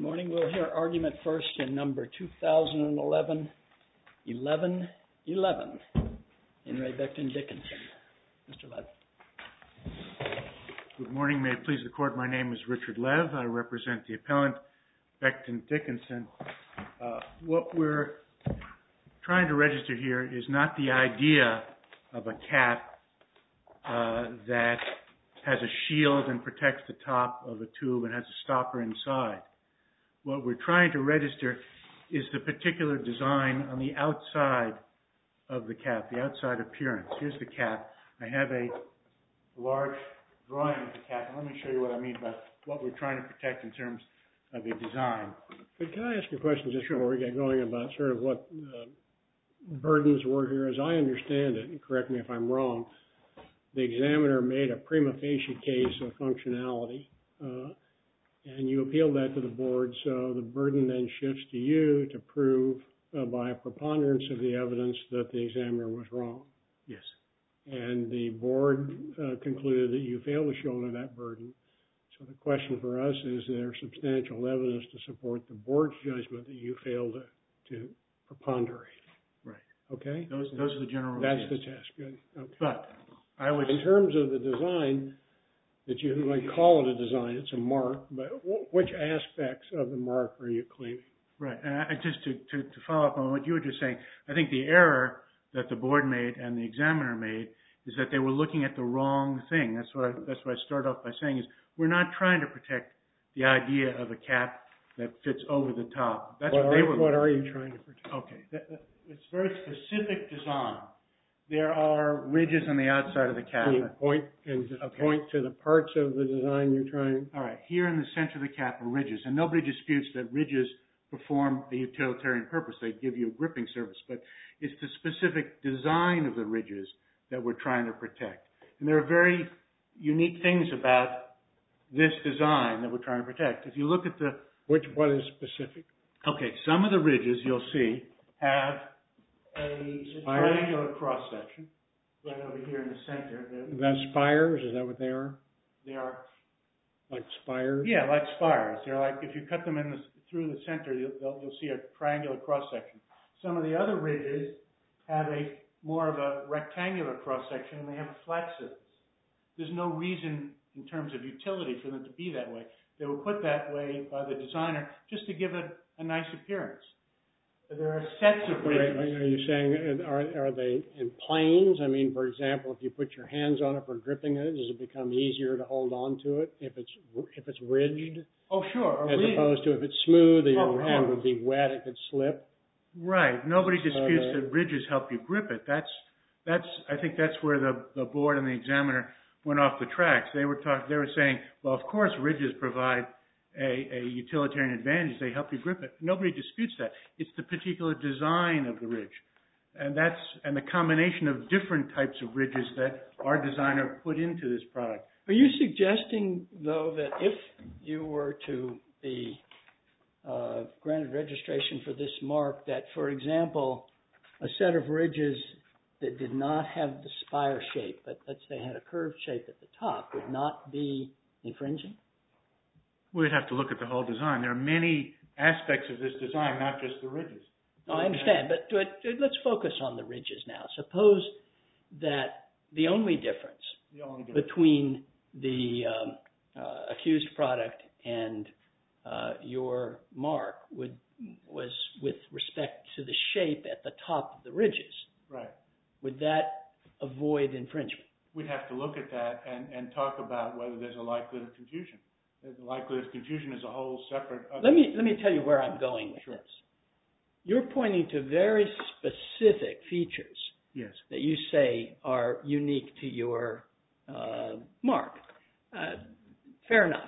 morning. We'll hear argument first in number 2011-1111 in Ray Becton Dickinson. Mr. Lev. Good morning. May it please the Court, my name is Richard Lev. I represent the appellant Becton Dickinson. What we're trying to register here is not the idea of a cap that has a shield and protects the top of a tube and has a stopper inside. What we're trying to register is the particular design on the outside of the cap, the outside appearance. Here's the cap. I have a large drawing of the cap, and let me show you what I mean by what we're trying to protect in terms of a design. But can I ask you a question just before we get going about sort of what burdens were here? As I understand it, and correct me if I'm wrong, the examiner made a prima facie case of functionality, and you appealed that to the board, so the burden then shifts to you to prove by a preponderance of the evidence that the examiner was wrong. Yes. And the board concluded that you failed to shoulder that burden. So the question for us is there substantial evidence to support the board's judgment that you failed to preponderate? Right. Okay? Those are the general That's ideas. the test. Good. Okay. But I would... In terms of the design, that you might call it a design, it's a mark, but which aspects of the mark are you claiming? Right. And just to follow up on what you were just saying, I think the error that the board made and the examiner made is that they were looking at the wrong thing. That's what I started off by saying is we're not trying to protect the idea of a cap that fits over the top. That's what they were. What are you trying to protect? Okay. It's very specific design. There are ridges on the outside of the cap. Can you point to the parts of the design you're trying? All right. Here in the center of the cap are ridges, and nobody disputes that ridges perform a utilitarian purpose. They give you a gripping surface, but it's the specific design of the ridges that we're trying to protect. And there are very unique things about this design that we're trying to protect. If you look at the... What is specific? Okay, some of the ridges you'll see have a triangular cross-section right over here in the center. That's spires? Is that what they are? They are... Like spires? Yeah, like spires. They're like, if you cut them through the center, you'll see a triangular cross-section. Some of the other ridges have more of a rectangular cross-section, and they have a flat surface. There's no reason in terms of utility for them to be that way. They were put that way by the designer just to give it a nice appearance. There are sets of ridges. Are you saying, are they in planes? I mean, for example, if you put your hands on it for gripping it, does it become easier to hold on to it if it's ridged? Oh, sure. As opposed to if it's smooth, your hand would be wet, it could slip. Right. Nobody disputes that ridges help you grip it. I think that's where the board and the examiner went off the tracks. They were saying, well, of course ridges provide a utilitarian advantage. They help you grip it. Nobody disputes that. It's the particular design of the ridge. And the combination of different types of ridges that our designer put into this product. Are you suggesting, though, that if you were to be granted registration for this mark, that, for example, a set of ridges that did not have the spire shape, but let's say had a curved shape at the top, would not be infringing? We'd have to look at the whole design. There are many aspects of this design, not just the ridges. No, I understand, but let's focus on the ridges now. Suppose that the only difference between the accused product and your mark was with respect to the shape at the top of the ridges. Right. Would that avoid infringement? We'd have to look at that and talk about whether there's a likelihood of confusion. The likelihood of confusion is a whole separate... Let me tell you where I'm going with this. You're pointing to very specific features that you say are unique to your mark. Fair enough.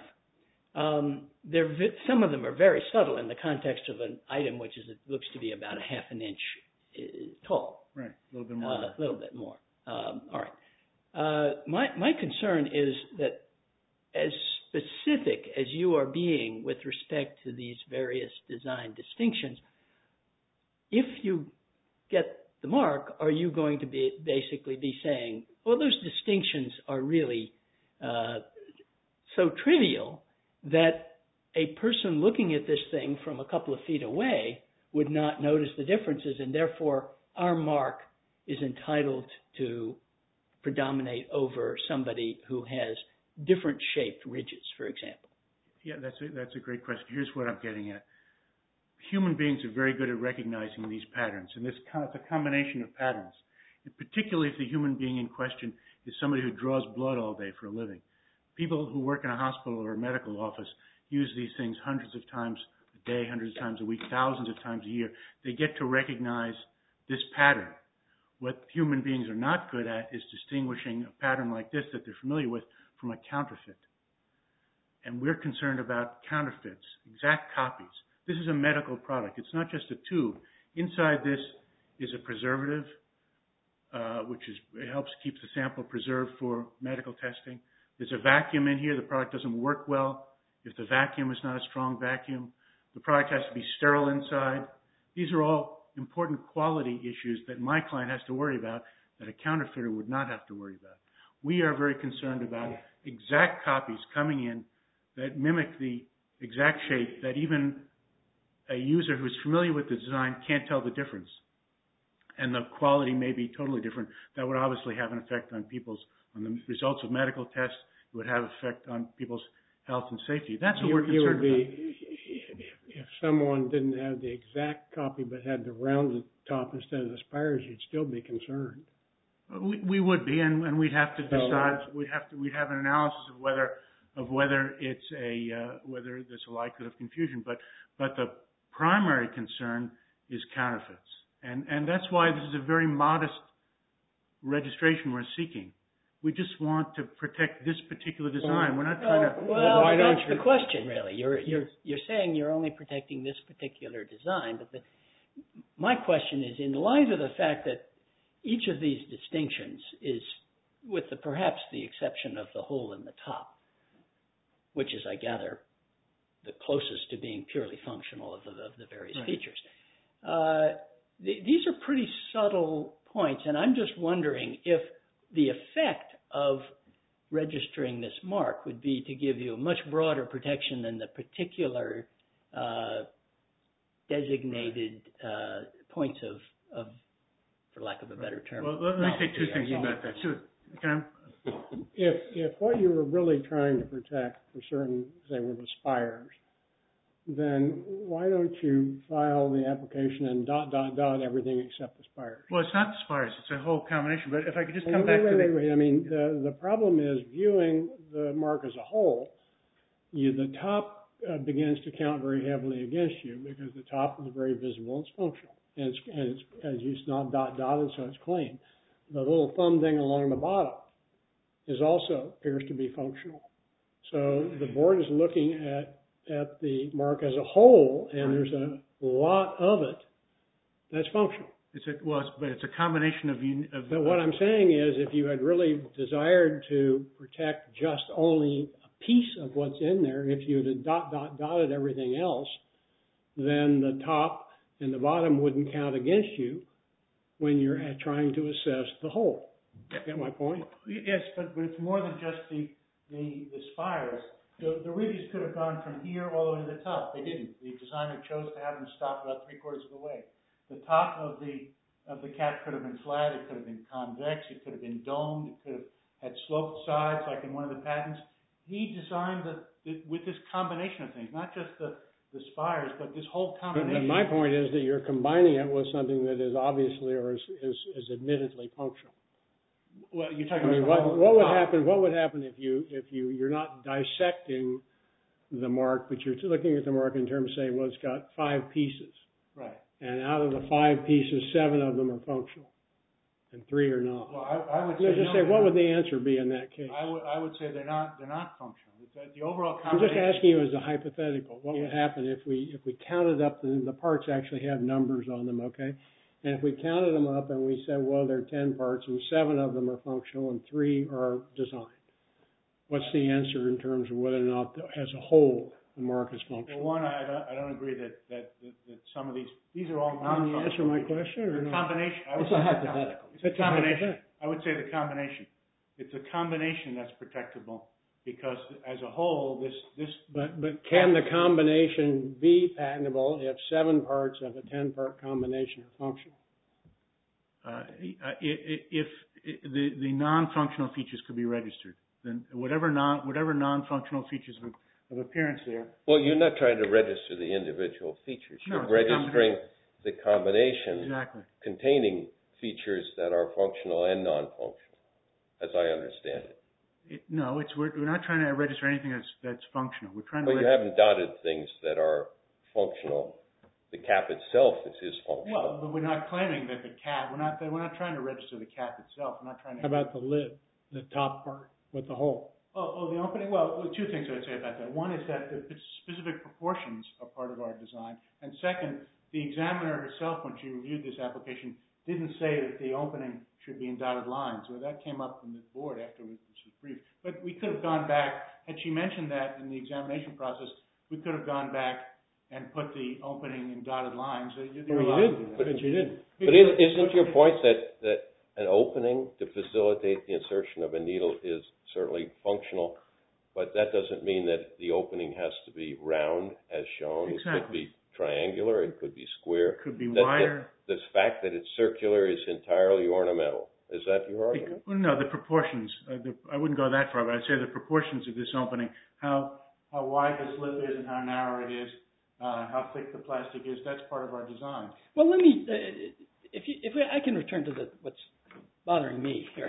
Some of them are very subtle in the context of an item which looks to be about a half an inch tall. Right, a little bit more. A little bit more. All right. My concern is that as specific as you are being with respect to these various design distinctions, if you get the mark, are you going to basically be saying, well, those distinctions are really so trivial that a person looking at this thing from a couple of feet away would not notice the differences, and therefore our mark is entitled to predominate over somebody who has different shaped ridges, for example. Yeah, that's a great question. Here's what I'm getting at. Human beings are very good at recognizing these patterns, and it's a combination of patterns. And particularly if the human being in question is somebody who draws blood all day for a living. People who work in a hospital or a medical office use these things hundreds of times a day, hundreds of times a week, thousands of times a year. They get to recognize this pattern. What human beings are not good at is distinguishing a pattern like this that they're familiar with from a counterfeit. And we're concerned about counterfeits, exact copies. This is a medical product. It's not just a tube. Inside this is a preservative, which helps keep the sample preserved for medical testing. There's a vacuum in here. The product doesn't work well if the vacuum is not a strong vacuum. The product has to be sterile inside. These are all important quality issues that my client has to worry about that a counterfeiter would not have to worry about. We are very concerned about exact copies coming in that mimic the exact shape that even a user who's familiar with the design can't tell the difference. And the quality may be totally different. That would obviously have an effect on the results of medical tests. It would have an effect on people's health and safety. That's what we're concerned about. If someone didn't have the exact copy but had the rounded top instead of the spires, you'd still be concerned. We would be, and we'd have to decide. We'd have an analysis of whether there's a likelihood of confusion. But the primary concern is counterfeits, and that's why this is a very modest registration we're seeking. We just want to protect this particular design. We're not trying to. Well, that's the question, really. You're saying you're only protecting this particular design, but my question is, in light of the fact that each of these distinctions is, with perhaps the exception of the hole in the top, which is, I gather, the closest to being purely functional of the various features. These are pretty subtle points, and I'm just wondering if the effect of registering this mark would be to give you a much broader protection than the particular designated points of, for lack of a better term. Well, let me say two things about that. Sure. If what you were really trying to protect for certain, say, were the spires, then why don't you file the application and ... everything except the spires? Well, it's not the spires. It's a whole combination. But if I could just come back to Wait. I mean, the problem is viewing the mark as a whole, the top begins to count very heavily against you because the top is very visible and it's functional. And it's not ... so it's clean. The little thumb thing along the bottom appears to be functional. So the board is looking at the mark as a whole, and there's a lot of it that's functional. But it's a combination of. But what I'm saying is, if you had really desired to protect just only a piece of what's in there, if you had dotted everything else, then the top and the bottom wouldn't count against you when you're trying to assess the whole. Get my point? Yes, but it's more than just the spires. The ridges could have gone from here all the way to the top. They didn't. The designer chose to have them stop about 3/4 of the way. The top of the cap could have been flat. It could have been convex. It could have been domed. It could have had sloped sides, like in one of the patents. He designed with this combination of things, not just the spires, but this whole combination. But my point is that you're combining it with something that is obviously or is admittedly functional. Well, you're talking about what would happen if you're not dissecting the mark, but you're looking at the mark in terms of saying, well, it's got 5 pieces. Right. And out of the 5 pieces, 7 of them are functional, and 3 are not. Well, I would say. Just say, what would the answer be in that case? I would say they're not functional. It's the overall I'm combination. just asking you as a hypothetical. What would happen if we counted up the parts actually have numbers on them, okay? And if we counted them up and we said, well, there are 10 parts and 7 of them are functional and 3 are designed. What's the answer in terms of whether or not, as a whole, the mark is functional? Well, one, I don't agree that some of these are all non-functional. Can you answer my question? Or the combination. It's a hypothetical. It's a combination. I would say the combination. It's a combination that's protectable because as a whole, this. But can the combination be patentable if 7 parts of a 10-part combination are functional? If the non-functional features could be registered, then whatever non-functional features of appearance there. Well, you're not trying to register the individual features. You're registering the combination containing features that are functional and non-functional, as I understand it. We're not trying to register anything that's functional. We're trying to. Well, you haven't dotted things that are functional. The cap itself is functional. Well, but we're not claiming that the cap. We're not trying to register the cap itself. We're not trying to. How about the lid, the top part with the hole? Oh, the opening. Well, 2 things I'd say about that. One is that the specific proportions are part of our design, and second, the examiner herself, when she reviewed this application, didn't say that the opening should be in dotted lines. So that came up from the board after this was briefed. But we could have gone back, had she mentioned that in the examination process, we could have gone back and put the opening in dotted lines. But you didn't. But isn't your point that an opening to facilitate the insertion of a needle is certainly functional, but that doesn't mean that the opening has to be round as shown. Exactly. It could be triangular. It could be square. It could be wider. The fact that it's circular is entirely ornamental. Is that your argument? Well, no, the proportions. I wouldn't go that far, but I'd say the proportions of this opening, how wide this lip is and how narrow it is, how thick the plastic is, that's part of our design. Well, let me, if I can return to what's bothering me here,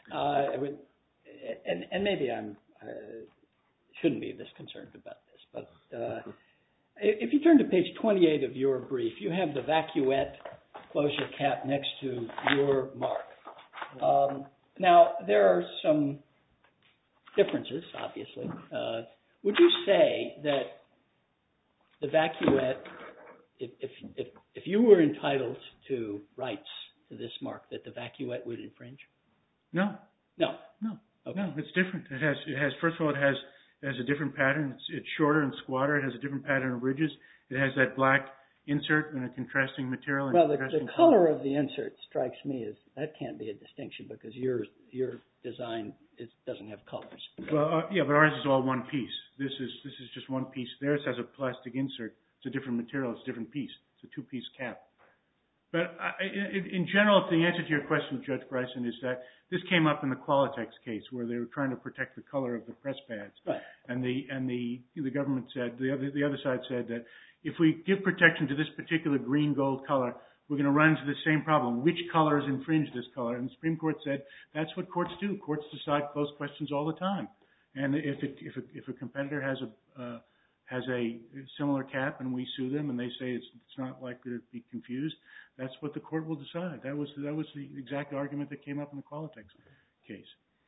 and maybe I shouldn't be this concerned about this, but if you turn to page 28 of your brief, you have the vacuette closure cap next to your mark. Now, there are some differences, obviously. Would you say that the vacuette, if you were entitled to rights to this mark, that the vacuette would infringe? No. No. Okay. No, it's different. It has. First of all, it has a different pattern. It's shorter and squatter. It has a different pattern of ridges. It has that black insert in a contrasting material. Well, the color of the insert strikes me as that can't be a distinction because your design doesn't have colors. Well, yeah, but ours is all one piece. This is just one piece. Theirs has a plastic insert. It's a different material. It's a different piece. It's a 2-piece cap. But in general, the answer to your question, Judge Bryson, is that this came up in the Qualitex case where they were trying to protect the color of the press pads, right. And the government said the other side said that if we give protection to this particular green-gold color, we're going to run into the same problem. Which colors infringe this color? And the Supreme Court said that's what courts do. Courts decide close questions all the time. And if a competitor has a similar cap and we sue them and they say it's not likely to be confused, that's what the court will decide. That was the exact argument that came up in the Qualitex case.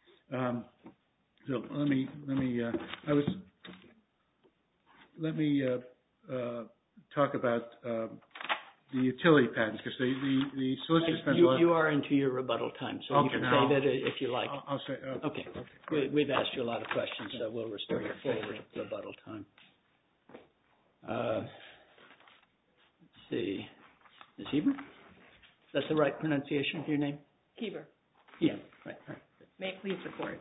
So let me talk about the utility patents because the solicitor spent a lot. You are into your rebuttal time, so okay, you can say that if you like. I'll say okay. We've asked you a lot of questions, so we'll restore your full rebuttal time. Let's see. Ms. Heber? Is that the right pronunciation of your name? Heber. Yeah, right. May it please the Court.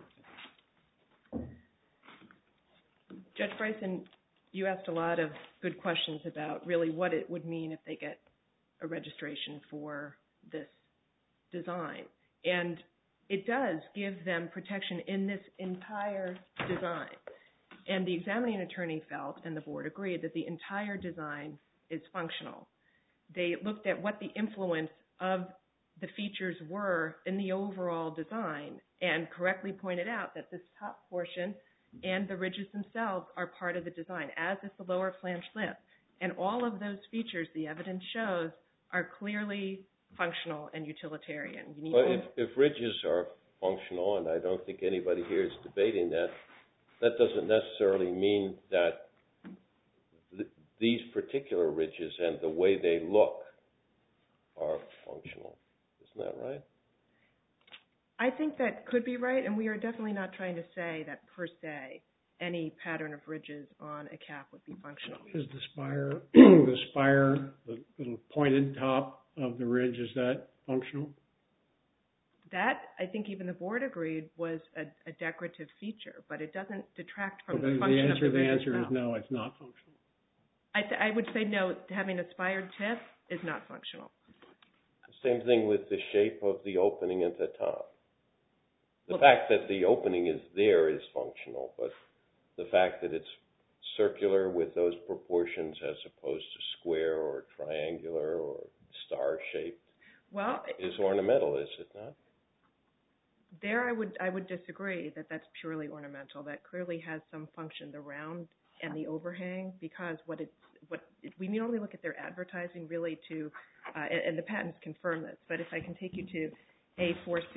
Judge Bryson, you asked a lot of good questions about really what it would mean if they get a registration for this design. And it does give them protection in this entire design. And the examining attorney felt, and the board agreed, that the entire design is functional. They looked at what the influence of the features were in the overall design and correctly pointed out that this top portion and the ridges themselves are part of the design, as is the lower flange lip. And all of those features, the evidence shows, are clearly functional and utilitarian. If ridges are functional, and I don't think anybody here is debating that, that doesn't necessarily mean that these particular ridges and the way they look are functional. Isn't that right? I think that could be right, and we are definitely not trying to say that per se any pattern of ridges on a cap would be functional. Is the spire, the little pointed top of the ridge, is that functional? That, I think even the board agreed, was a decorative feature, but it doesn't detract from the function of the ridge The answer itself. is no, it's not functional. I would say no, having a spired tip is not functional. Same thing with the shape of the opening at the top. The fact that the opening is there is functional, but the fact that it's circular with those proportions as opposed to square or triangular or star-shaped is ornamental, is it not? There I would disagree that that's purely ornamental. That clearly has some function, the round and the overhang, because we only look at their advertising really to, and the patents confirm this, but if I can take you to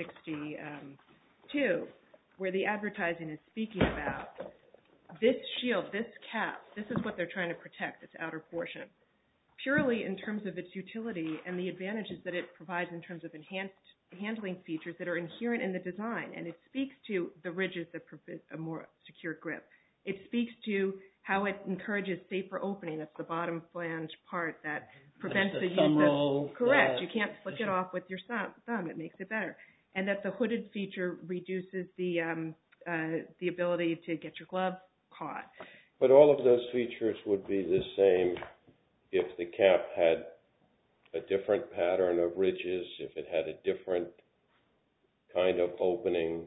A462, where the advertising is speaking about this shield, this cap, this is what they're trying to protect, this outer portion, purely in terms of its utility and the advantages that it provides in terms of enhanced handling features that are inherent in the design. And it speaks to the ridges that prevent a more secure grip. It speaks to how it encourages safer opening. That's the bottom flange part that prevents the use of... Correct. You can't flick it off with your thumb. It makes it better. And that the hooded feature reduces the ability to get your glove caught. But all of those features would be the same if the cap had a different pattern of ridges, if it had a different kind of opening.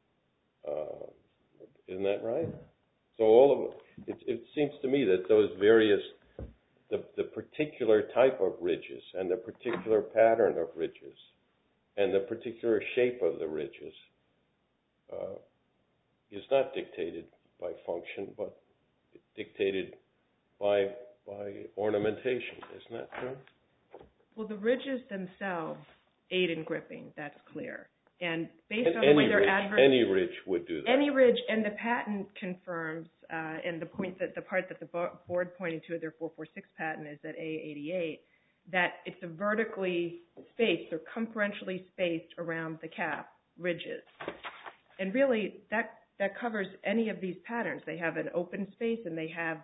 Isn't that right? So all of it seems to me that those various, the particular type of ridges and the particular pattern of ridges and the particular shape of the ridges is not dictated by function, but dictated by ornamentation. Isn't that true? Well, the ridges themselves aid in gripping. That's clear. And based on the way they're any ridge would do that. Any ridge, and the patent confirms, and the part that the board pointed to at their 446 patent is at A88, that it's a vertically spaced, circumferentially spaced around the cap ridges. And really, that covers any of these patterns. They have an open space, and they have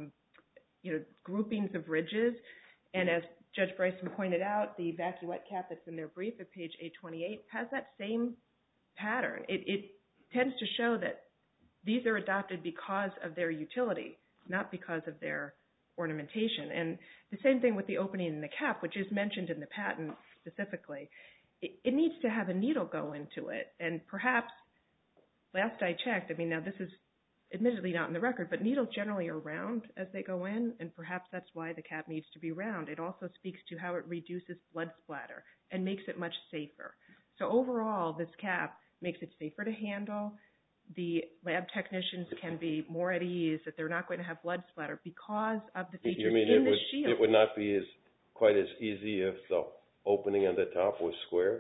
groupings of ridges. And as Judge Bryson pointed out, the vacuette cap that's in their brief at page 828 has that same pattern. It tends to show that these are adopted because of their utility, not because of their ornamentation. And the same thing with the opening in the cap, which is mentioned in the patent specifically. It needs to have a needle go into it. And perhaps, last I checked, I mean, now this is admittedly not in the record, but needles generally are round as they go in, and perhaps that's why the cap needs to be round. It also speaks to how it reduces blood splatter and makes it much safer. So overall, this cap makes it safer to handle. The lab technicians can be more at ease that they're not going to have blood splatter because of the features in the shield. It would not be quite as easy if the opening at the top was square?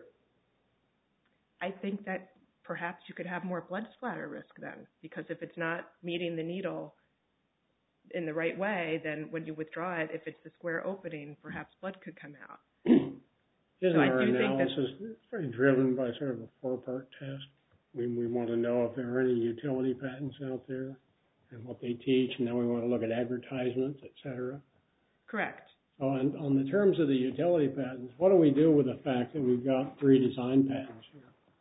I think that perhaps you could have more blood splatter risk then, because if it's not meeting the needle in the right way, then when you withdraw it, if it's the square opening, perhaps blood could come out. Isn't our analysis driven by sort of a four-part test? We want to know if there are any utility patents out there and what they teach, and then we want to look at advertisements, et cetera. Correct. So on the terms of the utility patents, what do we do with the fact that we've got 3 design patents here?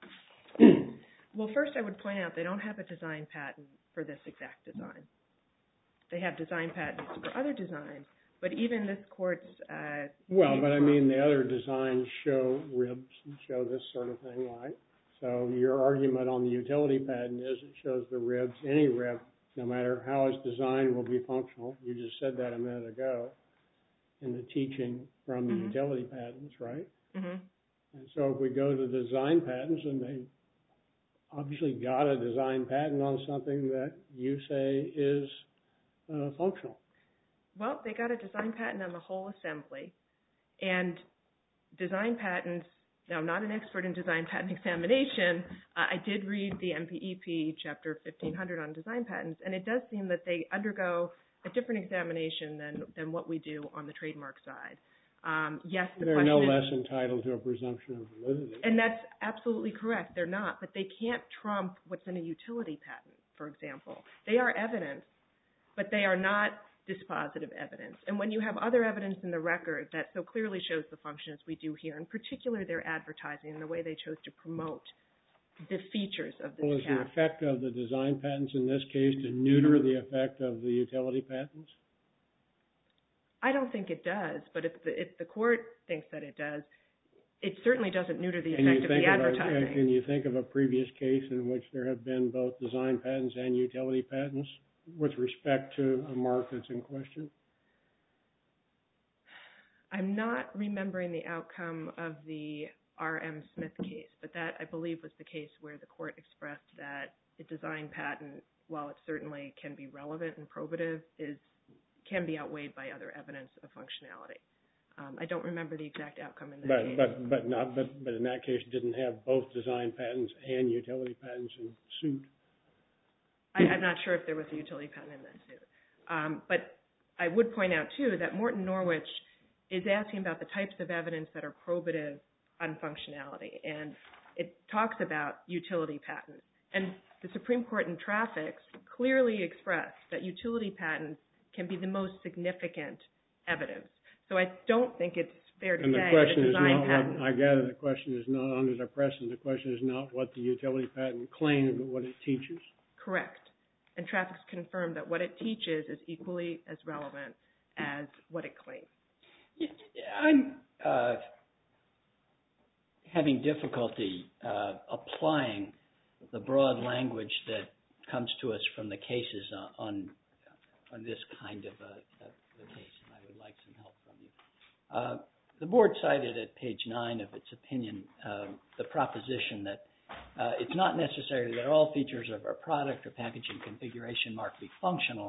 Well, first I would point out they don't have a design patent for this exact design. They have design patents for other designs, but even this court's... Well, but I mean the other designs show ribs and show this sort of thing, right? So your argument on the utility patent is it shows the ribs, any rib, no matter how it's designed, will be functional. You just said that a minute ago in the teaching from the utility patents, right? Mm-hmm. And so if we go to the design patents, and they obviously got a design patent on something that you say is functional. Well, they got a design patent on the whole assembly, and design patents, now I'm not an expert in design patent examination, I did read the MPEP chapter 1500 on design patents, and it does seem that they undergo a different examination than what we do on the trademark side. Yes, they're no less entitled to a presumption of validity. And that's absolutely correct. They're not. But they can't trump what's in a utility patent, for example. They are evidence, but they are not dispositive evidence. And when you have other evidence in the record that so clearly shows the function as we do here, in particular their advertising and the way they chose to promote the features of this Well, is the effect of the design patents in this case to neuter the effect of the utility patents? I don't think it does, but if the court thinks that it does, it certainly doesn't neuter the effect of the advertising. Can you think of a previous case in which there have been both design patents and utility patents with respect to a mark that's in question? I'm not remembering the outcome of the R.M. Smith case, but that, I believe, was the case where the court expressed that a design patent, while it certainly can be relevant and probative, can be outweighed by other evidence of functionality. I don't remember the exact outcome in that case. But in that case, didn't have both design patents and utility patents in suit. I'm not sure if there was a utility patent in that suit. But I would point out, too, that Morton Norwich is asking about the types of evidence that are probative on functionality. And it talks about utility patents. And the Supreme Court in Traffics clearly expressed that utility patents can be the most significant evidence. So I don't think it's fair to say that a design patent... I gather the question is not under the precedent. The question is not what the utility patent claims, but what it teaches. Correct. And Traffics confirmed that what it teaches is equally as relevant as what it claims. I'm having difficulty applying the broad language that comes to us from the cases on this kind of a case, and I would like some help from you. The board cited at page 9 of its opinion the proposition that it's not necessary that all features of our product or packaging configuration mark be functional,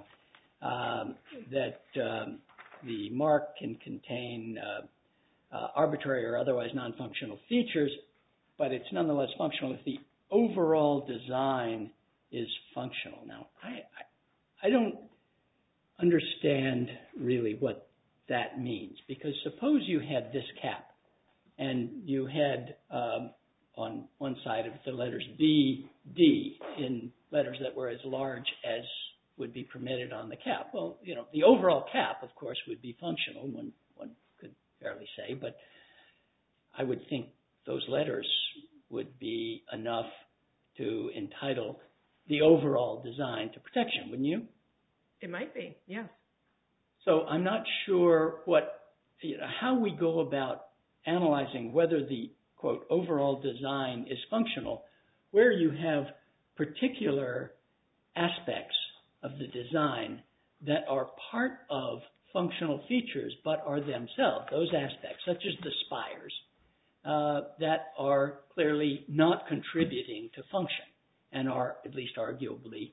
that the mark can contain arbitrary or otherwise non-functional features, but it's nonetheless functional if the overall design is functional. Now, I don't understand really what that means, because suppose you had this cap and you had on one side of the letters B, D in letters that were as large as would be permitted on the cap. Well, you know, the overall cap, of course, would be functional, one could fairly say, but I would think those letters would be enough to entitle the overall design to protection, wouldn't you? It might be, yes. So I'm not sure how we go about analyzing whether the, quote, overall design is functional, where you have particular aspects of the design that are part of functional features but are themselves, those aspects, such as the spires, that are clearly not contributing to function and are, at least arguably,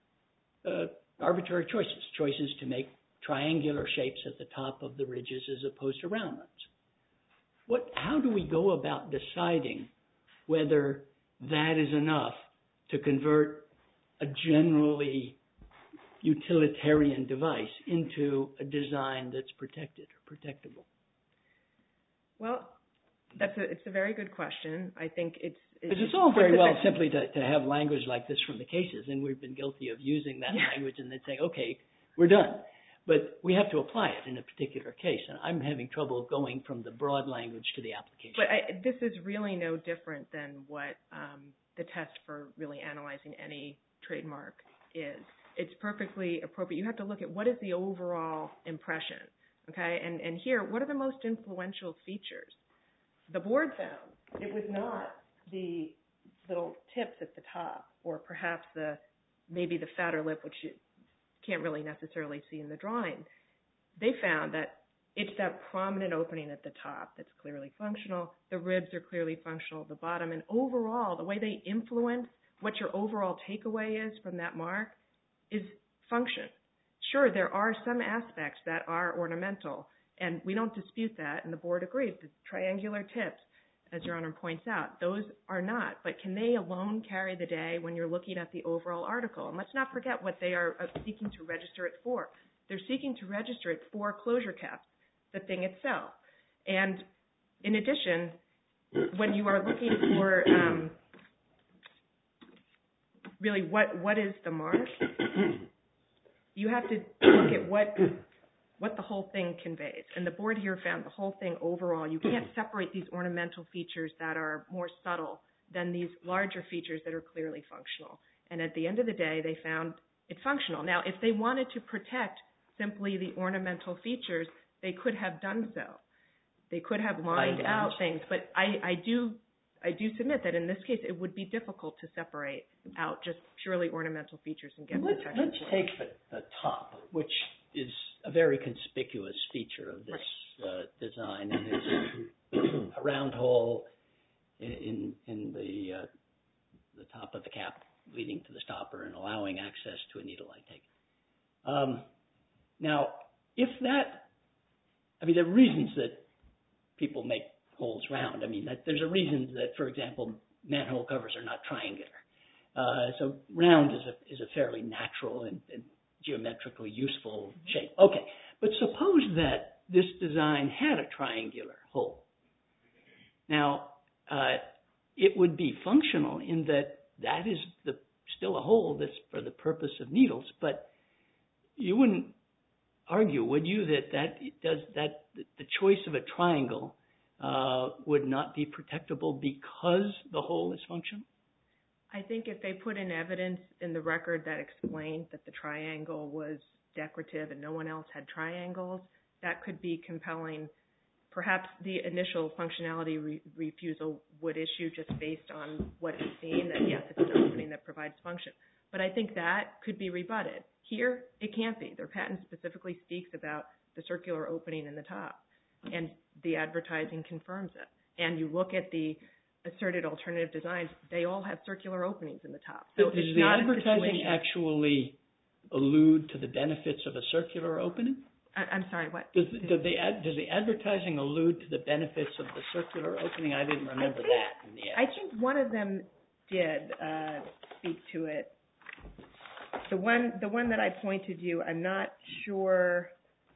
arbitrary choices to make triangular shapes at the top of the ridges as opposed to round ones. How do we go about deciding whether that is enough to convert a generally utilitarian device into a design that's protected or protectable? Well, it's a very good question. I think it's all very well simply to have language like this from the cases, and we've been guilty of using that language and then saying, okay, we're done. But we have to apply it in a particular case, and I'm having trouble going from the broad language to the application. But this is really no different than what the test for really analyzing any trademark is. It's perfectly appropriate. You have to look at what is the overall impression, okay? And here, what are the most influential features? The board found it was not the little tips at the top, or perhaps maybe the fatter lip, which you can't really necessarily see in the drawing. They found that it's that prominent opening at the top that's clearly functional. The ribs are clearly functional at the bottom. And overall, the way they influence what your overall takeaway is from that mark is function. Sure, there are some aspects that are ornamental, and we don't dispute that, and the board agrees. The triangular tips, as Your Honor points out, those are not. But can they alone carry the day when you're looking at the overall article? And let's not forget what they are seeking to register it for. They're seeking to register it for closure caps, the thing itself. And in addition, when you are looking for really what is the mark, You have to look at what the whole thing conveys. And the board here found the whole thing overall. You can't separate these ornamental features that are more subtle than these larger features that are clearly functional. And at the end of the day, they found it functional. Now, if they wanted to protect simply the ornamental features, they could have done so. They could have lined out things. But I do submit that in this case, it would be difficult to separate out just purely ornamental features and get protection. Let's take the top, which is a very conspicuous feature of this design. And it's a round hole in the top of the cap leading to the stopper and allowing access to a needle, I take it. Now, if that, I mean, there are reasons that people make holes round. I mean, there's a reason that, for example, manhole covers are not triangular. So round is a fairly natural and geometrically useful shape. Okay, but suppose that this design had a triangular hole. Now, it would be functional in that is still a hole that's for the purpose of needles, but you wouldn't argue, would you, that the choice of a triangle would not be protectable because the hole is functional? I think if they put in evidence in the record that explained that the triangle was decorative and no one else had triangles, that could be compelling. Perhaps the initial functionality refusal would issue just based on what is seen, that yes, it's an opening that provides function. But I think that could be rebutted. Here, it can't be. Their patent specifically speaks about the circular opening in the top, and the advertising confirms it. And you look at the asserted alternative designs, they all have circular openings in the top. So does the advertising actually allude to the benefits of a circular opening? I'm sorry, what? Does the advertising allude to the benefits of the circular opening? I didn't remember that in the ad. I think one of them did speak to it. The one that I pointed you, I'm not sure.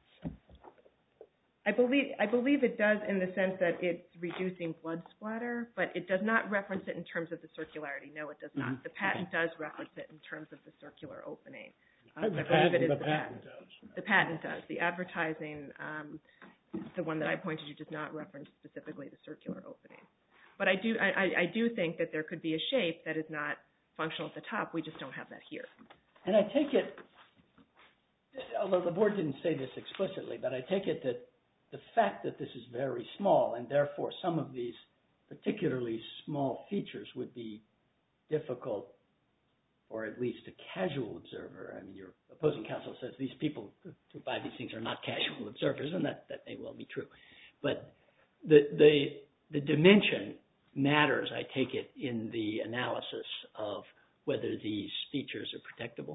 I believe it does in the sense that it's reducing blood splatter, but it does not reference it in terms of the circularity. No, it does not. Mm-hmm. The patent does reference it in terms of the circular opening. The patent does. The patent does. The advertising, the one that I pointed you, does not reference specifically the circular opening. But I do think that there could be a shape that is not functional at the top. We just don't have that here. And I take it, although the board didn't say this explicitly, but I take it that the fact that this is very small and therefore some of these particularly small features would be difficult or at least a casual observer. I mean, your opposing counsel says these people who buy these things are not casual observers, and that may well be true. But the dimension matters, I take it, in the analysis of whether these features are protectable.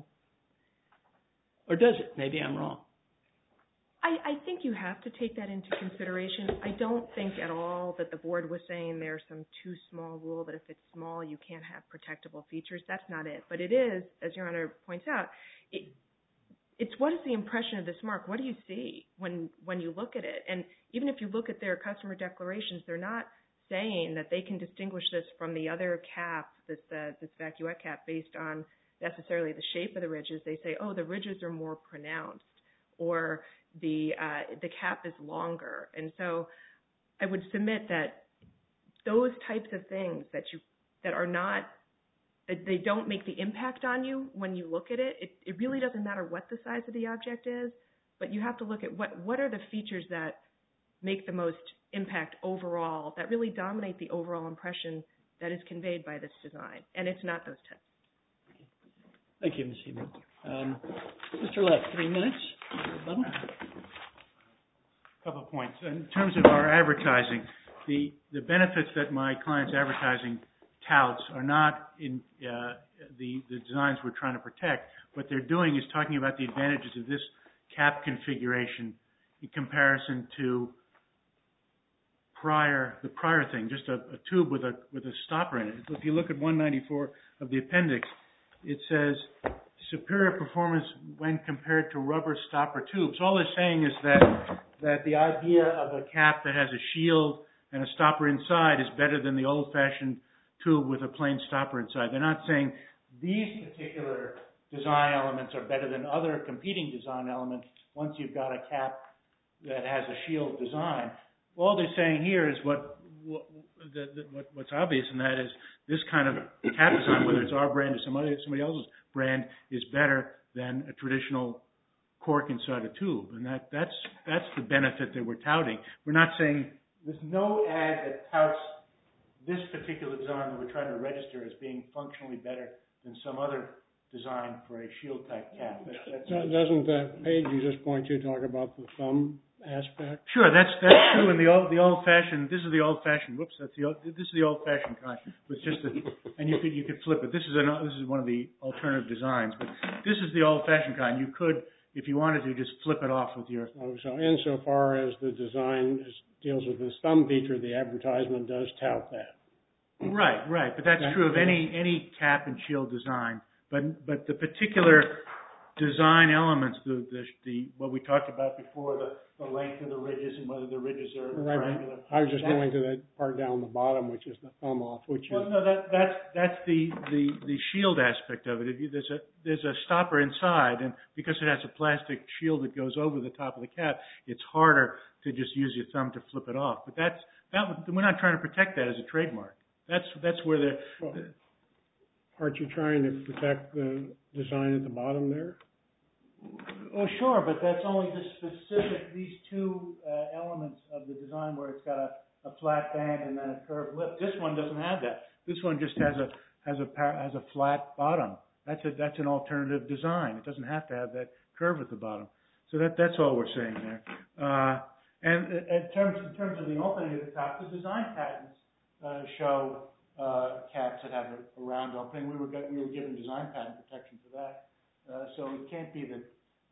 Or does it? Maybe I'm wrong. I think you have to take that into consideration. I don't think at all that the board was saying there's some too small rule that if it's small, you can't have protectable features. That's not it. But it is, as Your Honor points out, it's what is the impression of this mark? What do you see when you look at it? And even if you look at their customer declarations, they're not saying that they can distinguish this from the other cap, this vacuette cap, based on necessarily the shape of the ridges. They say, oh, the ridges are more pronounced, or the cap is longer. And so I would submit that those types of things that are not, that they don't make the impact on you when you look at it. It really doesn't matter what the size of the object is, but you have to look at what are the features that make the most impact overall, that really dominate the overall impression that is conveyed by this design. And it's not those types. Thank you, Ms. Hebert. Mr. Leff, 3 minutes. A couple of points. In terms of our advertising, the benefits that my client's advertising touts are not in the designs we're trying to protect. What they're doing is talking about the advantages of this cap configuration in comparison to the prior thing, just a tube with a stopper in it. If you look at 194 of the appendix, it says superior performance when compared to rubber stopper tubes. All they're saying is that the idea of a cap that has a shield and a stopper inside is better than the old-fashioned tube with a plain stopper inside. They're not saying these particular design elements are better than other competing design elements once you've got a cap that has a shield design. All they're saying here is what's obvious, and that is this kind of cap design, whether it's our brand or somebody else's brand, is better than a traditional cork inside a tube, and that's the benefit that we're touting. We're not saying there's no ad that touts this particular design that we're trying to register as being functionally better than some other design for a shield type cap. Doesn't that page you just point to talk about the thumb aspect? Sure, that's true. In the old fashioned, this is the old fashioned. Whoops, this is the old fashioned kind. With just and you could flip it. This is one of the alternative designs, but this is the old fashioned kind. You could, if you wanted to, just flip it off with your. So insofar as the design deals with this thumb feature, the advertisement does tout that. Right. But that's true of any cap and shield design. But the particular design elements, the what we talked about before, the length of the ridges and whether the ridges are triangular. I was just going to that part down the bottom, which is the thumb off, that's the shield aspect of it. There's a stopper inside, and because it has a plastic shield that goes over the top of the cap, it's harder to just use your thumb to flip it off. But we're not trying to protect that as a trademark. That's where aren't you trying to protect the design at the bottom there? Oh, sure, but that's only these two elements of the design where it's got a flat band and then a curved lip. This one doesn't have that. This one just has a flat bottom. That's an alternative design. It doesn't have to have that curve at the bottom. So that's all we're saying there. And in terms of the opening at the top, the design patents show caps that have a round opening. We were given design patent protection for that. So it can't be that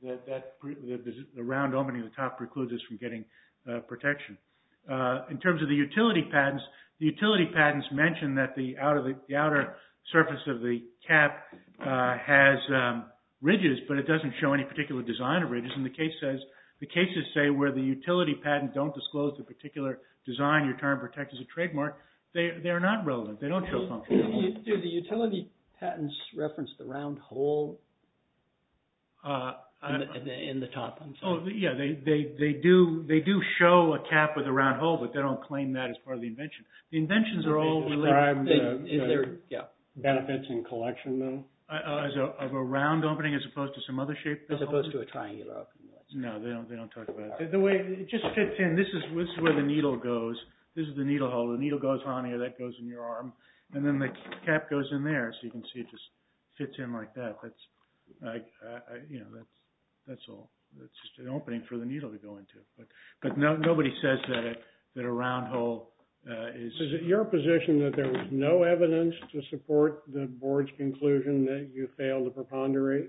the round opening at the top precludes us from getting protection. In terms of the utility patents mention that the outer surface of the cap has ridges, but it doesn't show any particular design of ridges. And the cases say where the utility patent don't disclose the particular design you're trying to protect as a trademark, they are not relevant. They don't show functionality. Do the utility patents reference the round hole in the top? I'm sorry. Oh, yeah, they do show a cap with a round hole, but they don't claim that as part of the invention. The inventions are all related. Benefits in collection, though? Of a round opening as opposed to some other shape? As opposed to a triangular opening. No, they don't talk about it. The way it just fits in, this is where the needle goes. This is the needle hole. The needle goes on here. That goes in your arm. And then the cap goes in there, so you can see it just fits in like that. That's all. That's just an opening for the needle to go into. But nobody says that a round hole is... Is it your position that there was no evidence to support the board's conclusion that you failed to preponderate?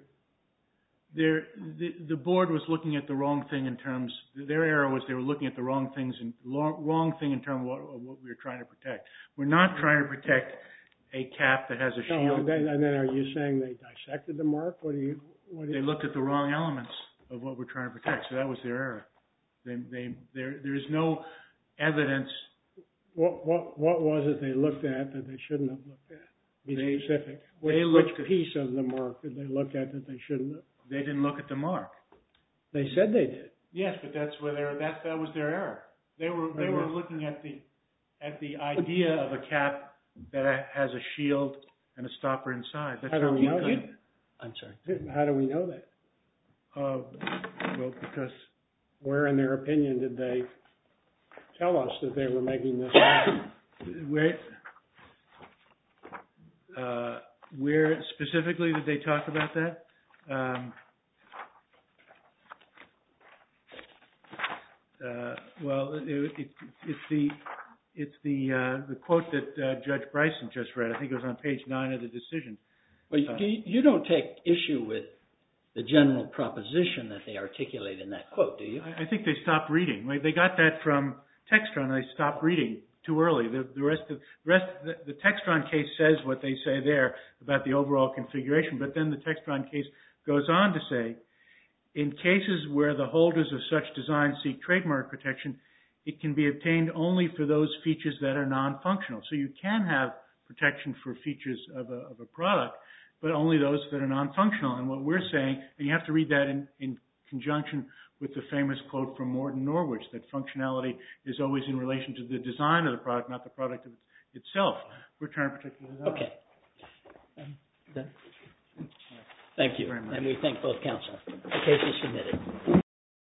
The board was looking at the wrong thing in terms... Their error was they were looking at the wrong thing in terms of what we were trying to protect. We're not trying to protect a cap that has a shield. And then are you saying they dissected the mark? They looked at the wrong elements of what we're trying to protect, so that was their error. There is no evidence. What was it they looked at that they shouldn't have looked at? Be specific. Which piece of the mark did they look at that they shouldn't have? They didn't look at the mark. They said they did. Yes, but that was their error. They were looking at the idea of a cap that has a shield and a stopper inside. That's how do we know that? I'm sorry. How do we know that? Well, because... Where, in their opinion, did they tell us that they were making this where specifically did they talk about that? Well, it's the quote that Judge Bryson just read. I think it was on page 9 of the decision. Well, you don't take issue with the general proposition that they articulate in that quote, do you? I think they stopped reading. They got that from Textron. They stopped reading too early. The Textron case says what they say there about the overall configuration, but then the Textron case goes on to say, in cases where the holders of such designs seek trademark protection, it can be obtained only for those features that are non-functional. So you can have protection for features of a product, but only those that are non-functional. And what we're saying, and you have to read that in conjunction with the famous quote from Morton Norwich, that functionality is always in relation to the design of the product, not the product itself. We're trying to protect the design. Okay. Thank you. Very much. And we thank both counsel. The case is submitted.